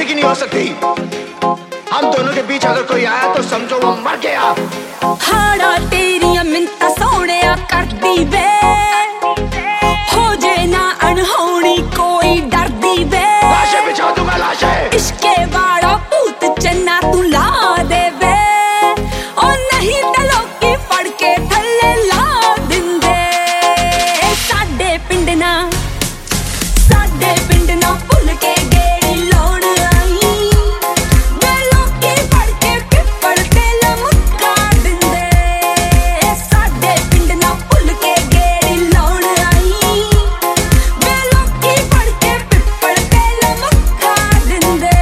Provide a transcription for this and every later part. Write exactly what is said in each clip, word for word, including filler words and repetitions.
किसी की नहीं हो सकती। हम दोनों के बीच अगर कोई आया तो समझो वो मर गया। हाड़ा तेरियां मिन्नतां सोहणिया करदी वे, हो जे ना अनहोनी कोई डरदी वे। लाशें बिछा दूंगा लाशें। इश्के वाला भूत चन्ना तू ला दे वे, ओ नहीं ते लोकी फड़ के थल्ले ला दिंदे। साडे पिंड ना साडे पिंड ना भुल के गेड़ी लाउण आई, वे लोकी फड़ के पिप्पड़ ते लमका दिंदे। साडे पिंड ना भुल के गेड़ी लाउण आई, वे लोकी फड़ के पिप्पड़ ते लमका दिंदे।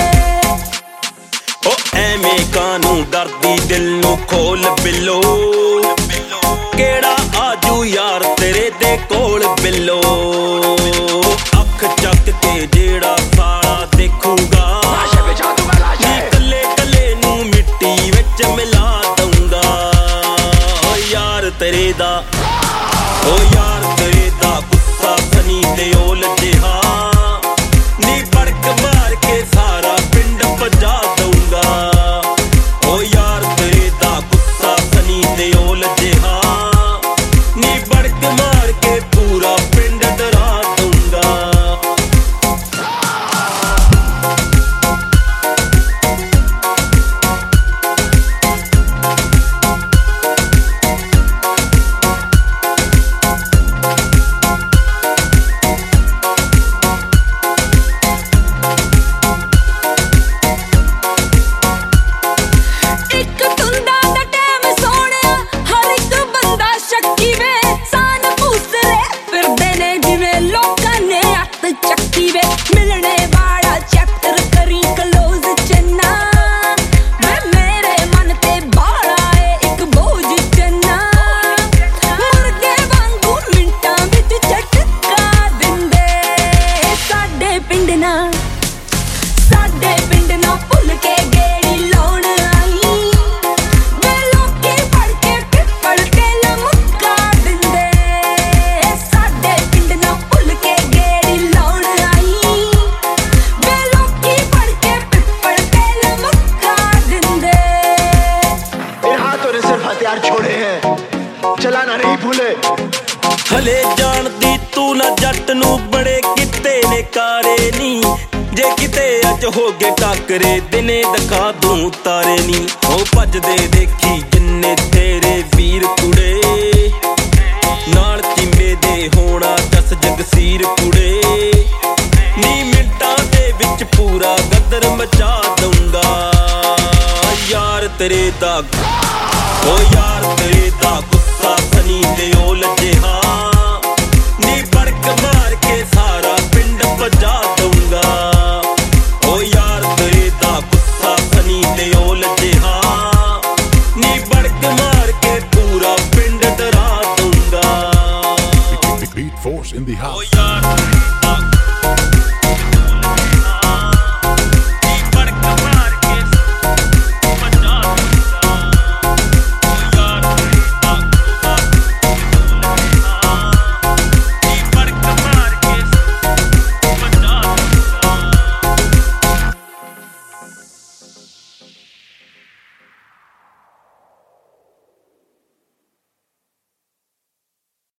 ओ एवें कानूं डरदी दिल नूं खोल बिल्लो, केड़ा आजू यार तेरे दे कोल बिल्लो। अख चक के जेड़ा साला देखूगा, नी कल्ले कल्ले नूं मिट्टी विच मिला दूंगा। ओ यार तेरे दा ओ यार तेरे दा गुस्सा सनी ते ओल जिहा, नी बड़क मार के सारा पिंड भजा दूंगा। ओ यार तेरे दा गुस्सा सनी ते ओल जिहा, नी बड़क मार के पूरा पिंड डरा दूंगा। एक तुंदा दा टैम सोहणिया, हर एक बंदा शक्की वे। सान पूसरे फिरदे ने जिवें लोकां ने हत्थ चक्की वे। मिलने वाला चैप्टर करी क्लोज चन्ना, मैं मेरे मन ते बाला ए एक बोझ चन्ना। मुर्गे वांगू मिंटां विच झटका दिंदे। साडे पिंड ना साडे पिंड ना भुल के गेड़ी लाउण आई, वे लोकी फड़ के पिप्पड़ ते लमका दिंदे। साडे पिंड ना भुल के गेड़ी लाउण आई, वे लोकी फड़ के पिप्पड़ ते लमका दिंदे। इन हाथों ने सिर्फ हथियार छोड़े हैं, चलाना नहीं भूले। हले जानदी तू ना जट नूं बड़े किते ने कारे नी, जे किते अज हो गए टाकरे दिने दिखा दूं तारे नी। ओ भजदे देखी जिन्ने तेरे वीर कुड़े, नाल चिंबे दे होना जस जगसीर कुड़े। नी मिंटां दे विच पूरा गदर मचा दूंगा। यार तेरे दा ओ यार तेरे दा गुस्सा सनी ते ओल जिहा, नी बड़क मार के सारा पिंड भजा दूंगा। ओ यार तेरे दा गुस्सा सनी ते ओल जिहा, नी बड़क मार के पूरा पिंड डरा दूंगा। Beat Force in the O house. यार